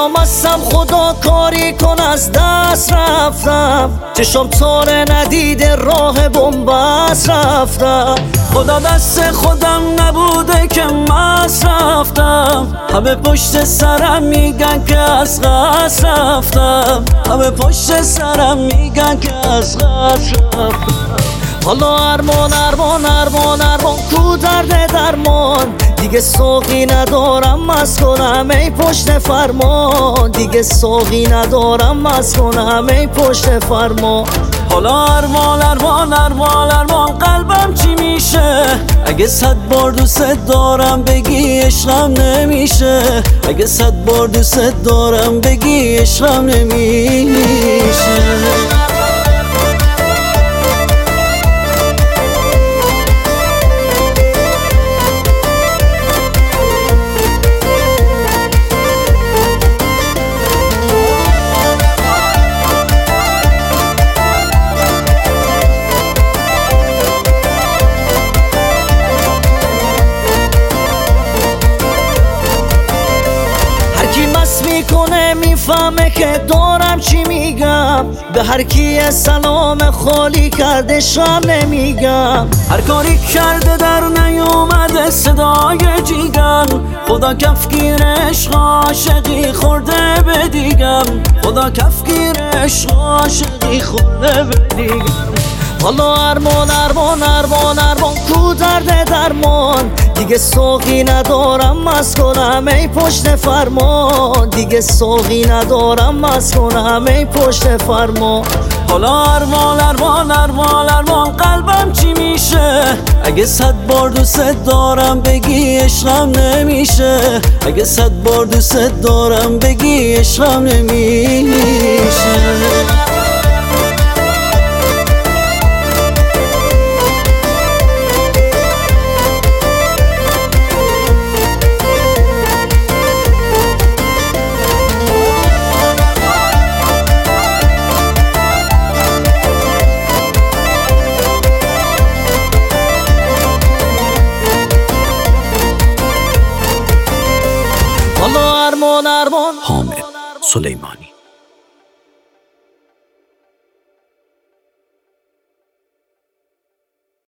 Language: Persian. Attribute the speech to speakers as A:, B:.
A: حالا مستم خدا کاری کن از دست رفتم، چشم تاره ندیده راه بنبست رفتم. خدا دست خودم نبوده که مست رفتم، همه پشت سرم میگن که از قصد رفتم، همه پشت سرم میگن که از قصد رفتم. حالا ارمان ارمان ارمان ارمان کو درد درمان، دیگه ساقی ندارم مست کنم ای پشت فرمان، دیگه ساقی ندارم مست کنم ای پشت فرمان. حالا ارمان ارمان ارمان ارمان قلبم چی میشه، اگه 100 بار دوست دارم بگی عشقم نمیشه، اگه 100 بار دوست دارم بگی عشقم نمیشه. میکنه میفهمه که دارم چی میگم، به هر کی سلام خالی کرده شم نمیگم، هر کاری کرده در نیومده صدای جیگم، خدا کفگیر عشق عاشقی خورده به دیگم، خدا کفگیر عشق عاشقی خورده به دیگم. حالا ارمان ارمان ارمان ارمان کو درد درمان، دیگه ساقی ندارم مست کنم ای پشت فرمان، دیگه ساقی ندارم مست کنم ای پشت فرمان. حالا ارمان ارمان ارمان ارمان قلبم چی میشه، اگه 100 بار دوست دارم بگی عشقم نمیشه، اگه 100 بار دوست دارم بگی عشقم نمیشه. حالا ارمان ارمان
B: حامد سلیمانی.